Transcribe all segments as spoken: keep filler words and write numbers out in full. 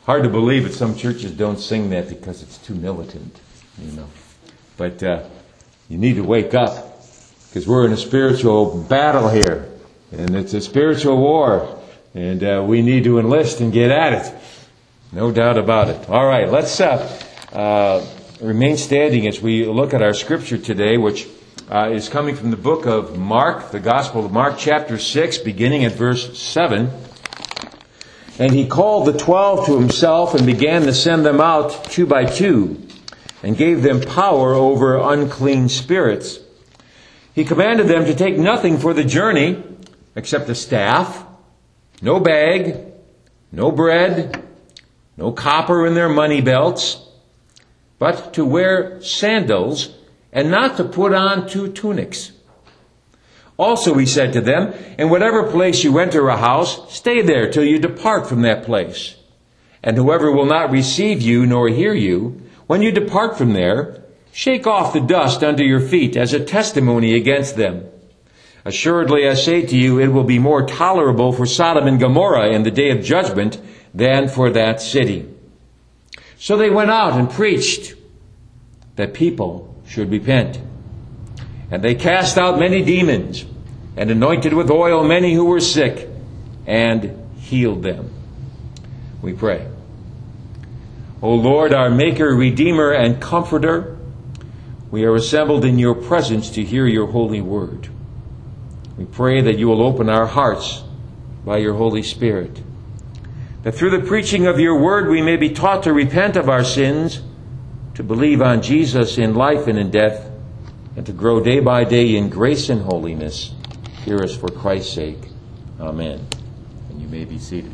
Hard to believe that some churches don't sing that because it's too militant, you know. But uh, you need to wake up, because we're in a spiritual battle here, and it's a spiritual war, and uh, we need to enlist and get at it. No doubt about it. All right, let's uh, uh, remain standing as we look at our scripture today, which uh, is coming from the book of Mark, the Gospel of Mark, chapter six, beginning at verse seven. And he called the twelve to himself and began to send them out two by two, and gave them power over unclean spirits. He commanded them to take nothing for the journey except a staff, no bag, no bread, no copper in their money belts, but to wear sandals and not to put on two tunics. Also, he said to them, in whatever place you enter a house, stay there till you depart from that place. And whoever will not receive you nor hear you, when you depart from there, shake off the dust under your feet as a testimony against them. Assuredly, I say to you, it will be more tolerable for Sodom and Gomorrah in the day of judgment than for that city. So they went out and preached that people should repent. And they cast out many demons, and anointed with oil many who were sick, and healed them. We pray. O Lord, our Maker, Redeemer, and Comforter, we are assembled in your presence to hear your holy word. We pray that you will open our hearts by your Holy Spirit, that through the preaching of your word we may be taught to repent of our sins, to believe on Jesus in life and in death, and to grow day by day in grace and holiness. Hear us for Christ's sake. Amen. And you may be seated.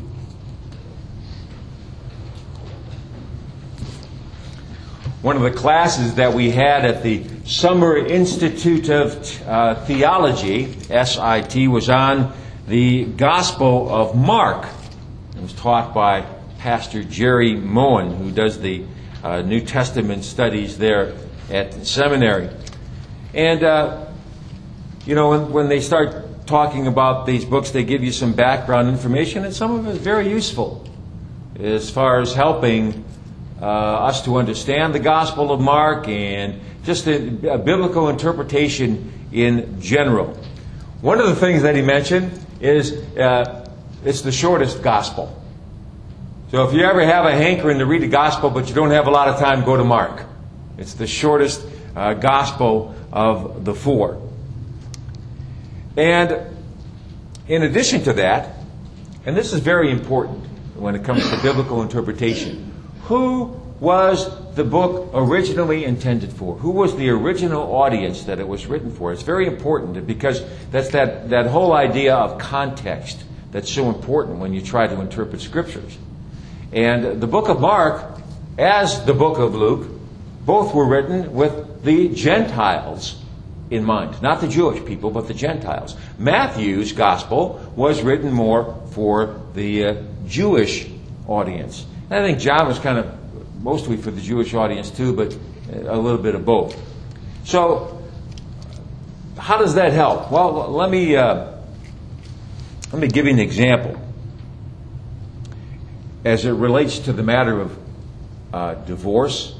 One of the classes that we had at the Summer Institute of uh, Theology, S I T, was on the Gospel of Mark. It was taught by Pastor Jerry Moen, who does the uh, New Testament studies there at the seminary. And, uh, you know, when, when they start talking about these books, they give you some background information, and some of it is very useful as far as helping uh, us to understand the Gospel of Mark and just a, a biblical interpretation in general. One of the things that he mentioned is uh, it's the shortest Gospel. So if you ever have a hankering to read the Gospel but you don't have a lot of time, go to Mark. It's the shortest uh, Gospel of the four. And in addition to that, and this is very important when it comes to biblical interpretation, who was the book originally intended for? Who was the original audience that it was written for? It's very important because that's that, that whole idea of context that's so important when you try to interpret scriptures. And the book of Mark, as the book of Luke, both were written with the Gentiles in mind. Not the Jewish people, but the Gentiles. Matthew's gospel was written more for the uh, Jewish audience. And I think John was kind of mostly for the Jewish audience too, but a little bit of both. So, how does that help? Well, let me uh, let me give you an example as it relates to the matter of uh, divorce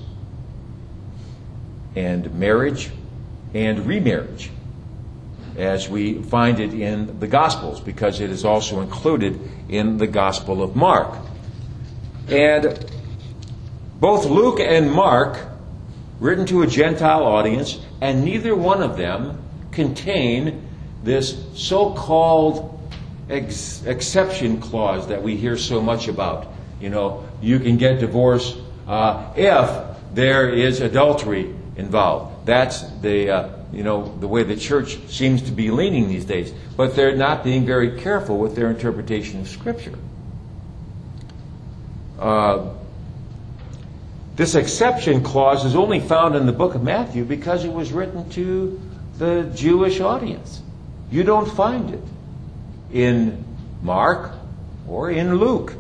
and marriage and remarriage, as we find it in the Gospels, because it is also included in the Gospel of Mark. And both Luke and Mark, written to a Gentile audience, and neither one of them contain this so-called ex- exception clause that we hear so much about. You know, you can get divorced uh, if there is adultery involved. That's the uh, you know the way the church seems to be leaning these days. But they're not being very careful with their interpretation of Scripture. Uh, this exception clause is only found in the book of Matthew because it was written to the Jewish audience. You don't find it in Mark or in Luke.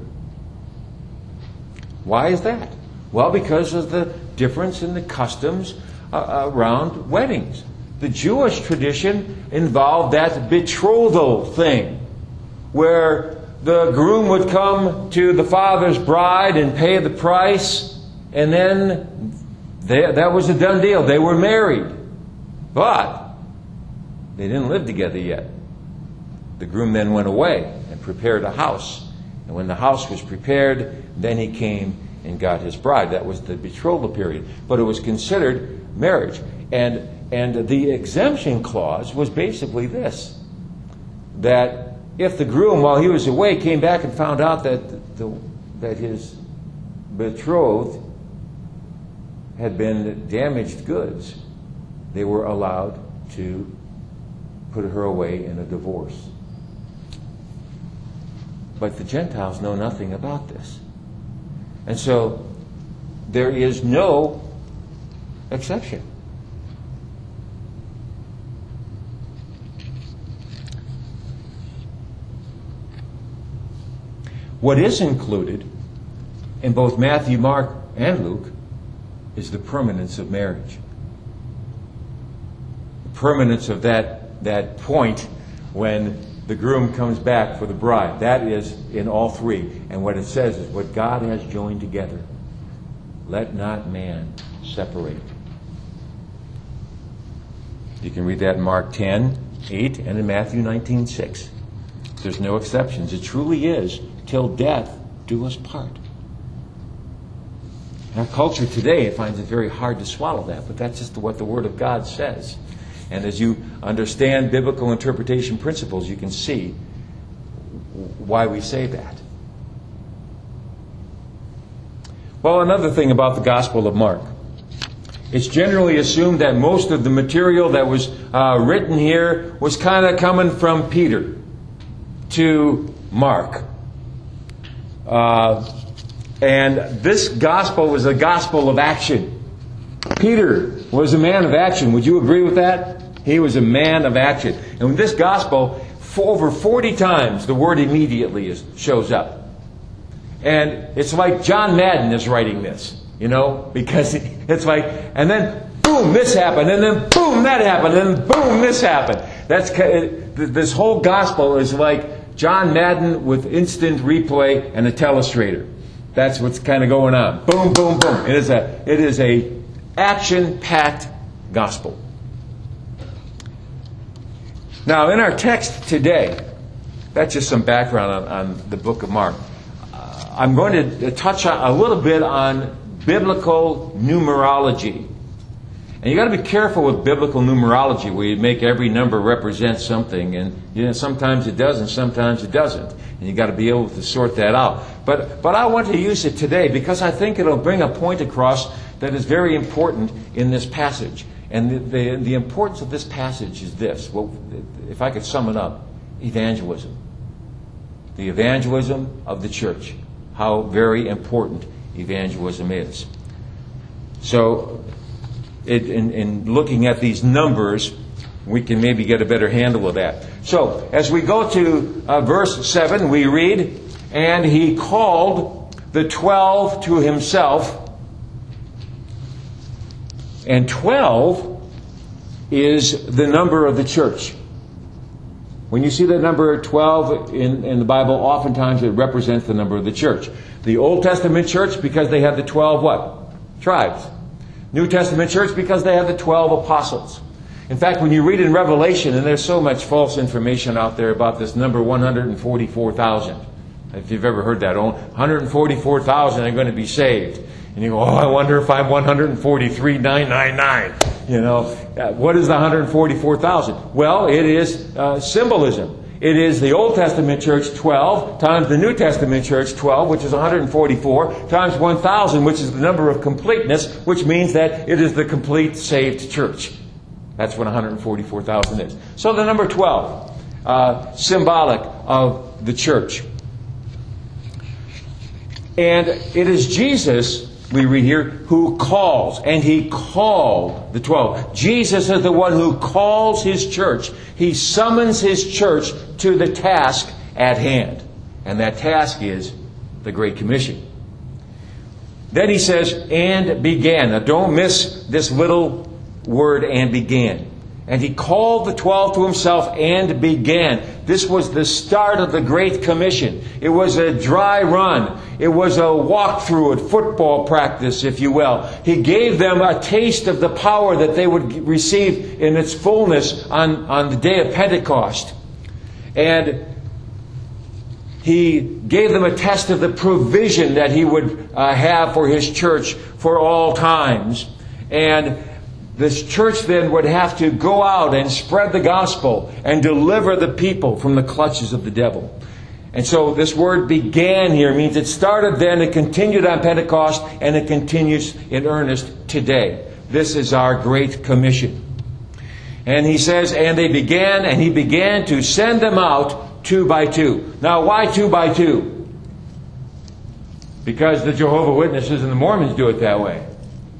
Why is that? Well, because of the difference in the customs uh, around weddings. The Jewish tradition involved that betrothal thing, where the groom would come to the father's bride and pay the price, and then they, that was a done deal. They were married. But they didn't live together yet. The groom then went away and prepared a house. And when the house was prepared, then he came and got his bride. That was the betrothal period. But it was considered marriage. And, and the exemption clause was basically this, that if the groom, while he was away, came back and found out that, the, that his betrothed had been damaged goods, they were allowed to put her away in a divorce. But the Gentiles know nothing about this. And so there is no exception. What is included in both Matthew, Mark, and Luke is the permanence of marriage. The permanence of that, that point when the groom comes back for the bride. That is in all three. And what it says is, what God has joined together, let not man separate. You can read that in Mark ten eight and in Matthew nineteen six. There's no exceptions. It truly is, till death do us part. Our culture today finds it very hard to swallow that, but that's just what the Word of God says. And as you understand biblical interpretation principles, you can see why we say that. Well, another thing about the Gospel of Mark. It's generally assumed that most of the material that was uh, written here was kind of coming from Peter to Mark. Uh, and this gospel was a gospel of action. Peter was a man of action. Would you agree with that? He was a man of action. And in this gospel, for over forty times, the word immediately is, shows up. And it's like John Madden is writing this, you know, because it's like, and then boom, this happened, and then boom, that happened, and then boom, this happened. That's this whole gospel is like John Madden with instant replay and a telestrator. That's what's kind of going on. Boom, boom, boom. It is a it is a action-packed gospel. Now, in our text today, that's just some background on, on the book of Mark. Uh, I'm going to touch on, a little bit on biblical numerology. And you got to be careful with biblical numerology, where you make every number represent something, and you know, sometimes it does, and sometimes it doesn't, and you got to be able to sort that out. But but I want to use it today because I think it'll bring a point across that is very important in this passage. And the, the, the importance of this passage is this. Well, if I could sum it up, evangelism. The evangelism of the church. How very important evangelism is. So, it, in, in looking at these numbers, we can maybe get a better handle of that. So, as we go to uh, verse seven, we read, "And he called the twelve to himself." And twelve is the number of the church. When you see the number twelve in, in the Bible, oftentimes it represents the number of the church. The Old Testament church, because they have the twelve what? Tribes. New Testament church, because they have the twelve apostles. In fact, when you read in Revelation, and there's so much false information out there about this number one hundred forty-four thousand. If you've ever heard that, oh, one hundred forty-four thousand are going to be saved. And you go, oh, I wonder if I'm one hundred forty-three thousand nine hundred ninety-nine. You know, uh, what is the one hundred forty-four thousand? Well, it is uh, symbolism. It is the Old Testament church, twelve, times the New Testament church, twelve, which is one hundred forty-four, times one thousand, which is the number of completeness, which means that it is the complete saved church. That's what one hundred forty-four thousand is. So the number twelve, uh, symbolic of the church. And it is Jesus, we read here, who calls. And he called the twelve. Jesus is the one who calls his church. He summons his church to the task at hand. And that task is the Great Commission. Then he says, and began. Now don't miss this little word, and began. And he called the twelve to himself and began. This was the start of the Great Commission. It was a dry run. It was a walkthrough at football practice, if you will. He gave them a taste of the power that they would receive in its fullness on, on the day of Pentecost. And he gave them a test of the provision that he would uh, have for his church for all times. And this church then would have to go out and spread the gospel and deliver the people from the clutches of the devil. And so this word began here means it started then, it continued on Pentecost, and it continues in earnest today. This is our Great Commission. And he says, and they began, and he began to send them out two by two. Now, why two by two? Because the Jehovah's Witnesses and the Mormons do it that way.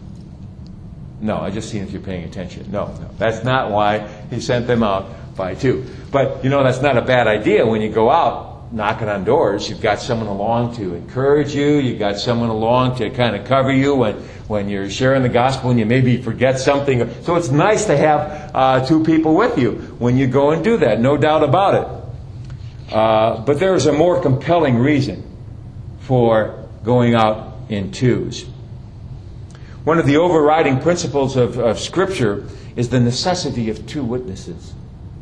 No, I just seen if you're paying attention. No, no, that's not why he sent them out by two. But, you know, that's not a bad idea when you go out knocking on doors. You've got someone along to encourage you. You've got someone along to kind of cover you when, when you're sharing the gospel and you maybe forget something. So it's nice to have uh, two people with you when you go and do that, no doubt about it. Uh, but there is a more compelling reason for going out in twos. One of the overriding principles of, of Scripture is the necessity of two witnesses.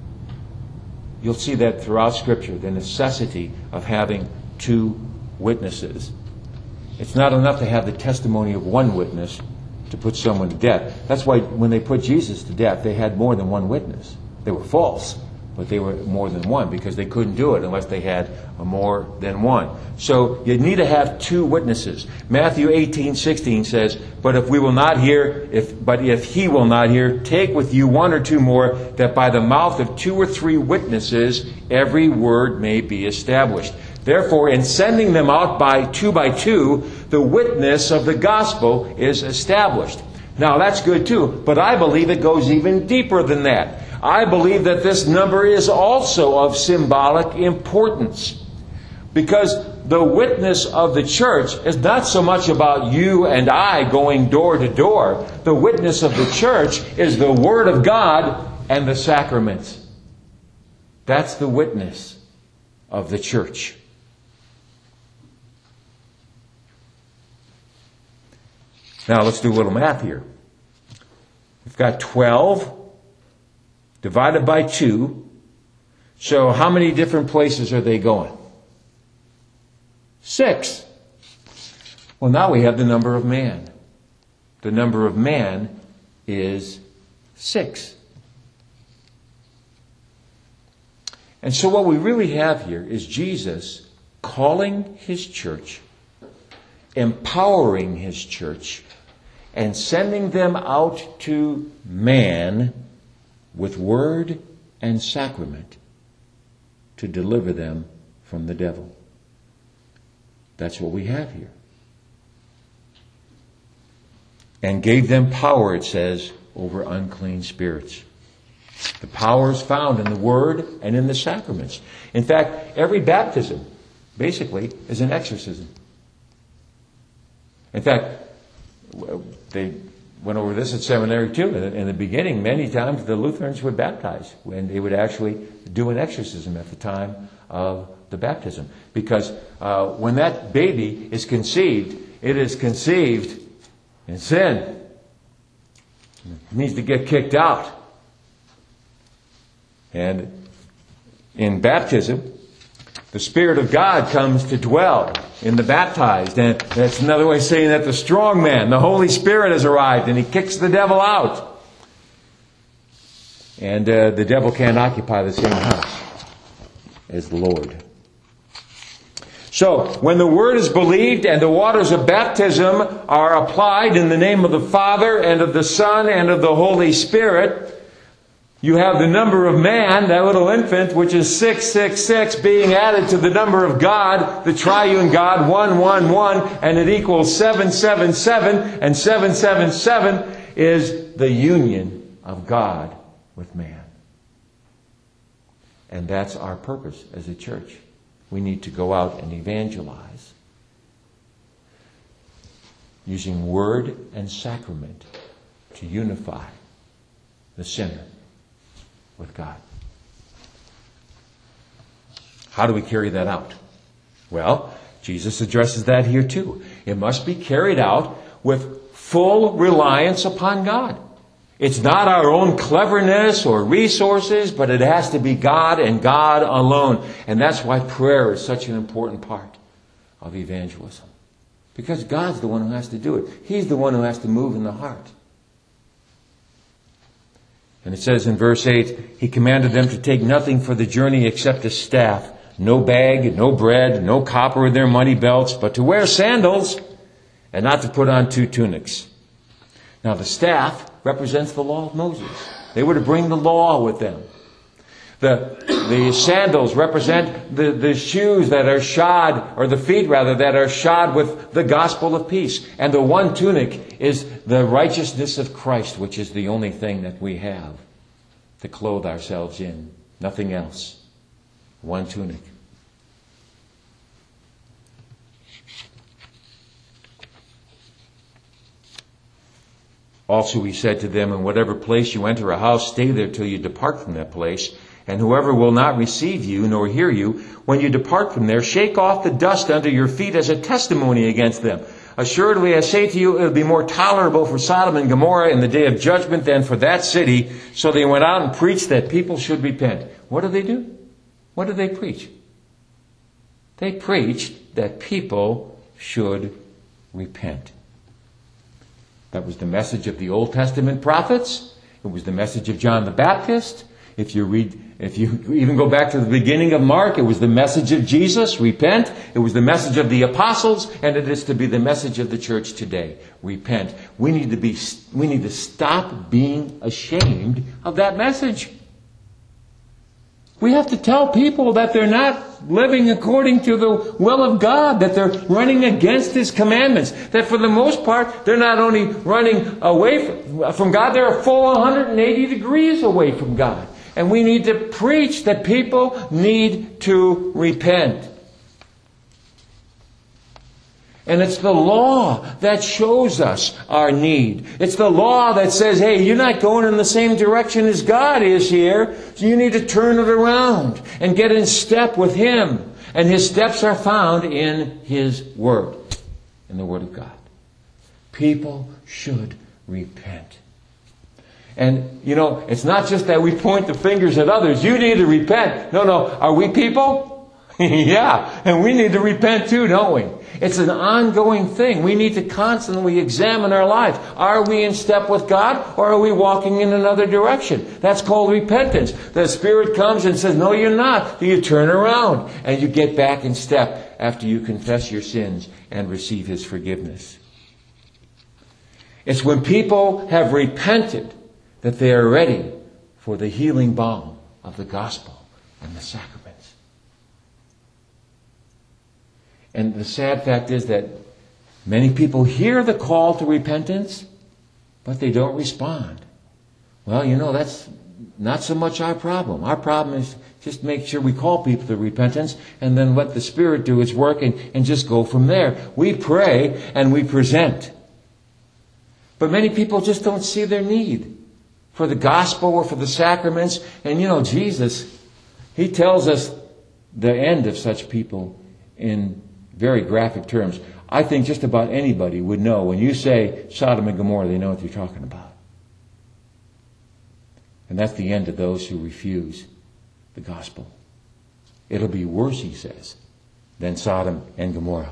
You'll see that throughout Scripture, the necessity of having two witnesses. It's not enough to have the testimony of one witness to put someone to death. That's why when they put Jesus to death, they had more than one witness. They were false, but they were more than one because they couldn't do it unless they had more than one. So you need to have two witnesses. Matthew eighteen sixteen says, But if we will not hear, if but if he will not hear, take with you one or two more, that by the mouth of two or three witnesses every word may be established. Therefore, in sending them out by two by two, the witness of the gospel is established. Now that's good too, but I believe it goes even deeper than that. I believe that this number is also of symbolic importance. Because the witness of the church is not so much about you and I going door to door. The witness of the church is the Word of God and the sacraments. That's the witness of the church. Now let's do a little math here. We've got twelve divided by two. So how many different places are they going? Six. Well, now we have the number of man. The number of man is six. And so what we really have here is Jesus calling his church, empowering his church, and sending them out to man with word and sacrament to deliver them from the devil. That's what we have here. And gave them power, it says, over unclean spirits. The power is found in the Word and in the sacraments. In fact, every baptism, basically, is an exorcism. In fact, they went over this at seminary too. In the beginning, many times the Lutherans would baptize, and they would actually do an exorcism at the time of the baptism. Because uh, when that baby is conceived, it is conceived in sin. It needs to get kicked out. And in baptism, the Spirit of God comes to dwell in the baptized. And that's another way of saying that the strong man, the Holy Spirit, has arrived and he kicks the devil out. And uh, the devil can't occupy the same house as the Lord. So, when the Word is believed and the waters of baptism are applied in the name of the Father and of the Son and of the Holy Spirit, you have the number of man, that little infant, which is six six six, being added to the number of God, the triune God, one one one, and it equals seven seven seven, and seven seven seven is the union of God with man. And that's our purpose as a church. We need to go out and evangelize using word and sacrament to unify the sinner with God. How do we carry that out? Well, Jesus addresses that here too. It must be carried out with full reliance upon God. It's not our own cleverness or resources, but it has to be God and God alone. And that's why prayer is such an important part of evangelism. Because God's the one who has to do it. He's the one who has to move in the heart. And it says in verse eight, He commanded them to take nothing for the journey except a staff, no bag, no bread, no copper in their money belts, but to wear sandals and not to put on two tunics. Now the staff represents the law of Moses. They were to bring the law with them. The, the sandals represent the, the shoes that are shod, or the feet rather, that are shod with the gospel of peace. And the one tunic is the righteousness of Christ, which is the only thing that we have to clothe ourselves in. Nothing else. One tunic. Also he said to them, in whatever place you enter a house, stay there till you depart from that place. And whoever will not receive you nor hear you, when you depart from there, shake off the dust under your feet as a testimony against them. Assuredly, I say to you, it will be more tolerable for Sodom and Gomorrah in the day of judgment than for that city. So they went out and preached that people should repent. What did they do? What did they preach? They preached that people should repent. That was the message of the Old Testament prophets. It was the message of John the Baptist. If you read, if you even go back to the beginning of Mark, it was the message of Jesus, repent. It was the message of the apostles, and it is to be the message of the church today, repent. We need to be, we need to stop being ashamed of that message. We have to tell people that they're not living according to the will of God, that they're running against His commandments, that for the most part, they're not only running away from God, they're a full one hundred eighty degrees away from God. And we need to preach that people need to repent. And it's the law that shows us our need. It's the law that says, hey, you're not going in the same direction as God is here, so you need to turn it around and get in step with Him. And His steps are found in His Word, in the Word of God. People should repent. And, you know, it's not just that we point the fingers at others. You need to repent. No, no. Are we people? Yeah. And we need to repent too, don't we? It's an ongoing thing. We need to constantly examine our life. Are we in step with God, or are we walking in another direction? That's called repentance. The Spirit comes and says, no, you're not. You turn around and you get back in step after you confess your sins and receive His forgiveness. It's when people have repented that they are ready for the healing balm of the gospel and the sacraments. And the sad fact is that many people hear the call to repentance, but they don't respond. Well, you know, that's not so much our problem. Our problem is just make sure we call people to repentance and then let the Spirit do its work and, and just go from there. We pray and we present. But many people just don't see their need for the gospel or for the sacraments. And you know, Jesus, He tells us the end of such people in very graphic terms. I think just about anybody would know when you say Sodom and Gomorrah, they know what you're talking about. And that's the end of those who refuse the gospel. It'll be worse, He says, than Sodom and Gomorrah.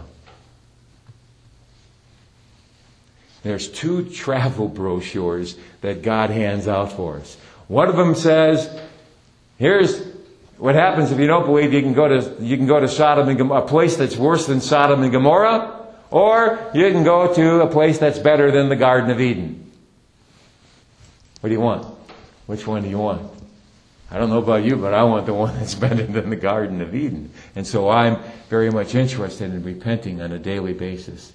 There's two travel brochures that God hands out for us. One of them says, here's what happens if you don't believe you can go to you can go to Sodom and Gomorrah, a place that's worse than Sodom and Gomorrah, or you can go to a place that's better than the Garden of Eden. What do you want? Which one do you want? I don't know about you, but I want the one that's better than the Garden of Eden. And so I'm very much interested in repenting on a daily basis.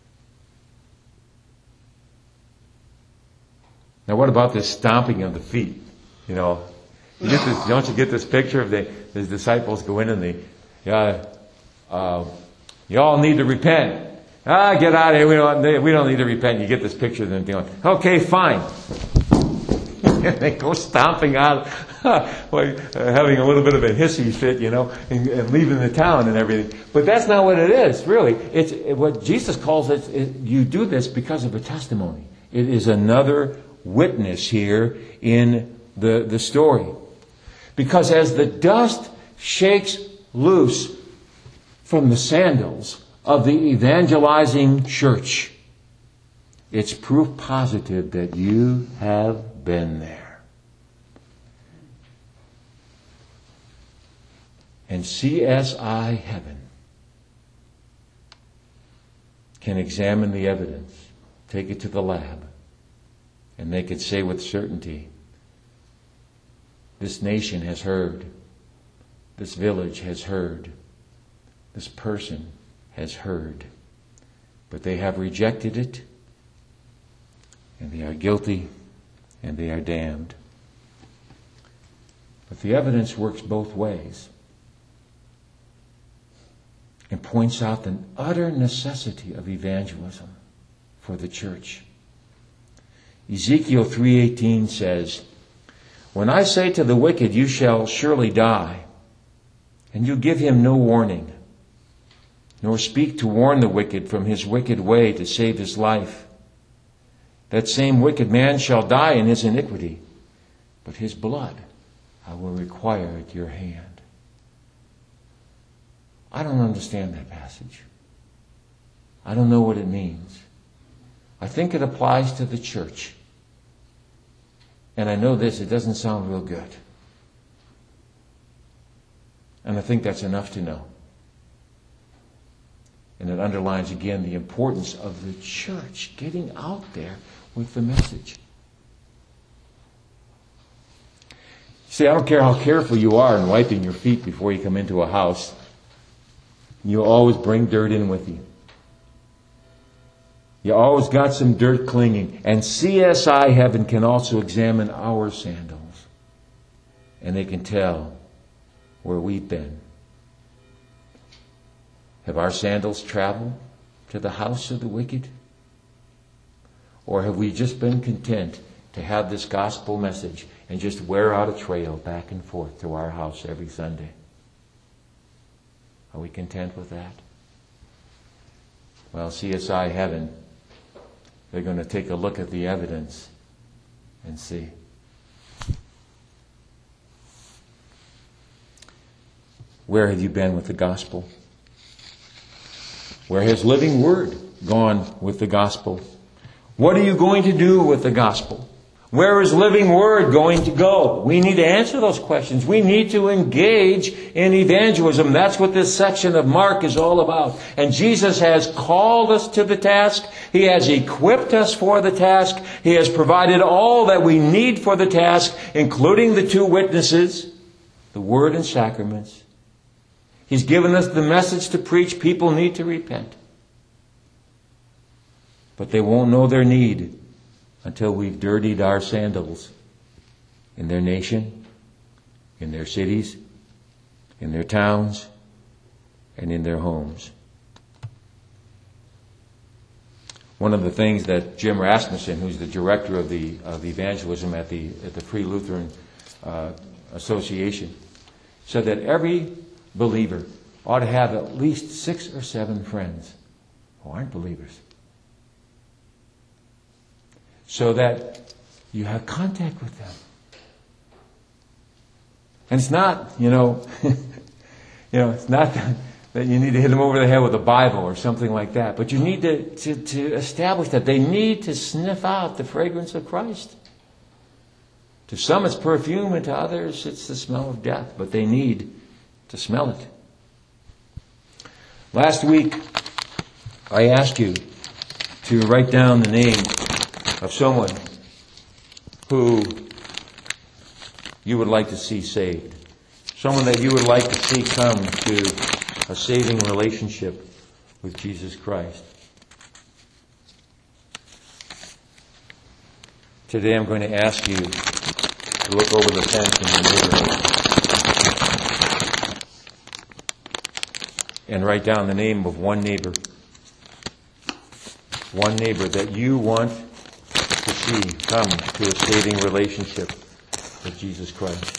Now, what about this stomping of the feet? You know, you get this, don't you get this picture of the, the disciples go in and they, yeah, uh, you all need to repent. Ah, get out of here. We don't, we don't need to repent. You get this picture of them going, okay, fine. and they go stomping out, like uh, having a little bit of a hissy fit, you know, and, and leaving the town and everything. But that's not what it is, really. It's it, what Jesus calls it, it. You do this because of a testimony. It is another witness here in the the story, because as the dust shakes loose from the sandals of the evangelizing church, it's proof positive that you have been there. And C S I Heaven can examine the evidence, take it to the lab, and they can say with certainty, this nation has heard, this village has heard, this person has heard, but they have rejected it, and they are guilty, and they are damned. But the evidence works both ways and points out the utter necessity of evangelism for the church. Ezekiel three eighteen says, when I say to the wicked, you shall surely die, and you give him no warning, nor speak to warn the wicked from his wicked way to save his life, that same wicked man shall die in his iniquity, but his blood I will require at your hand. I don't understand that passage. I don't know what it means. I think it applies to the church. And I know this, it doesn't sound real good. And I think that's enough to know. And it underlines again the importance of the church getting out there with the message. See, I don't care how careful you are in wiping your feet before you come into a house. You always bring dirt in with you. You always got some dirt clinging. And C S I Heaven can also examine our sandals. And they can tell where we've been. Have our sandals traveled to the house of the wicked? Or have we just been content to have this gospel message and just wear out a trail back and forth to our house every Sunday? Are we content with that? Well, C S I Heaven, they're going to take a look at the evidence and see. Where have you been with the gospel? Where has living word gone with the gospel? What are you going to do with the gospel? Where is living word going to go? We need to answer those questions. We need to engage in evangelism. That's what this section of Mark is all about. And Jesus has called us to the task. He has equipped us for the task. He has provided all that we need for the task, including the two witnesses, the word and sacraments. He's given us the message to preach. People need to repent. But they won't know their need until we've dirtied our sandals in their nation, in their cities, in their towns, and in their homes. One of the things that Jim Rasmussen, who's the director of the of evangelism at the at the Free Lutheran uh, Association, said that every believer ought to have at least six or seven friends who aren't believers, so that you have contact with them. And it's not, you know, you know, it's not that, that you need to hit them over the head with a Bible or something like that, but you need to, to, to establish that they need to sniff out the fragrance of Christ. To some it's perfume, and to others it's the smell of death, but they need to smell it. Last week, I asked you to write down the name of someone who you would like to see saved. Someone that you would like to see come to a saving relationship with Jesus Christ. Today I'm going to ask you to look over the fence in your neighborhood and write down the name of one neighbor. One neighbor that you want to see come to a saving relationship with Jesus Christ.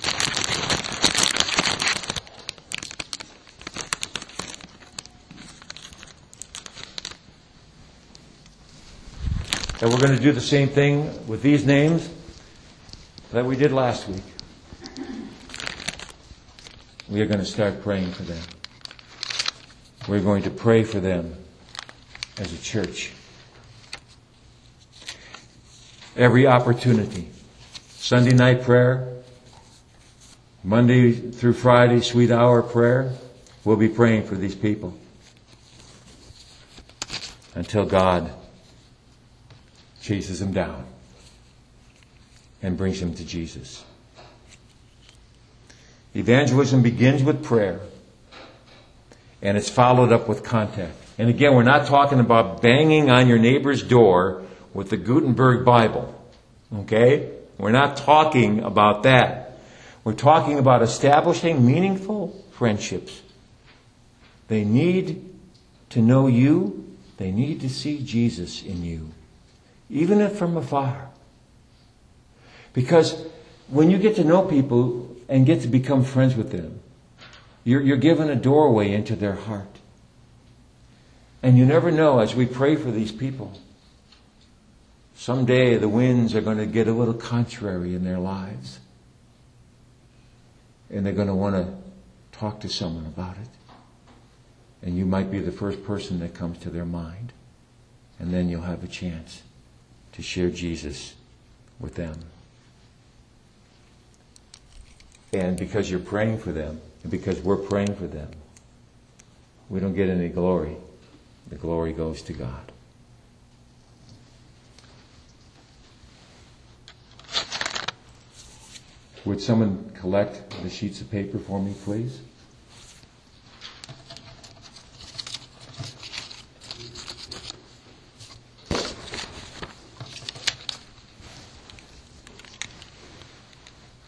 And we're going to do the same thing with these names that we did last week. We are going to start praying for them. We're going to pray for them as a church. Every opportunity. Sunday night prayer, Monday through Friday, sweet hour prayer. We'll be praying for these people until God chases them down and brings them to Jesus. Evangelism begins with prayer, and it's followed up with contact. And again, we're not talking about banging on your neighbor's door with the Gutenberg Bible. Okay? We're not talking about that. We're talking about establishing meaningful friendships. They need to know you. They need to see Jesus in you, even if from afar. Because when you get to know people and get to become friends with them, you're, you're given a doorway into their heart. And you never know, as we pray for these people, someday the winds are going to get a little contrary in their lives. And they're going to want to talk to someone about it. And you might be the first person that comes to their mind. And then you'll have a chance to share Jesus with them. And because you're praying for them, and because we're praying for them, we don't get any glory. The glory goes to God. Would someone collect the sheets of paper for me, please?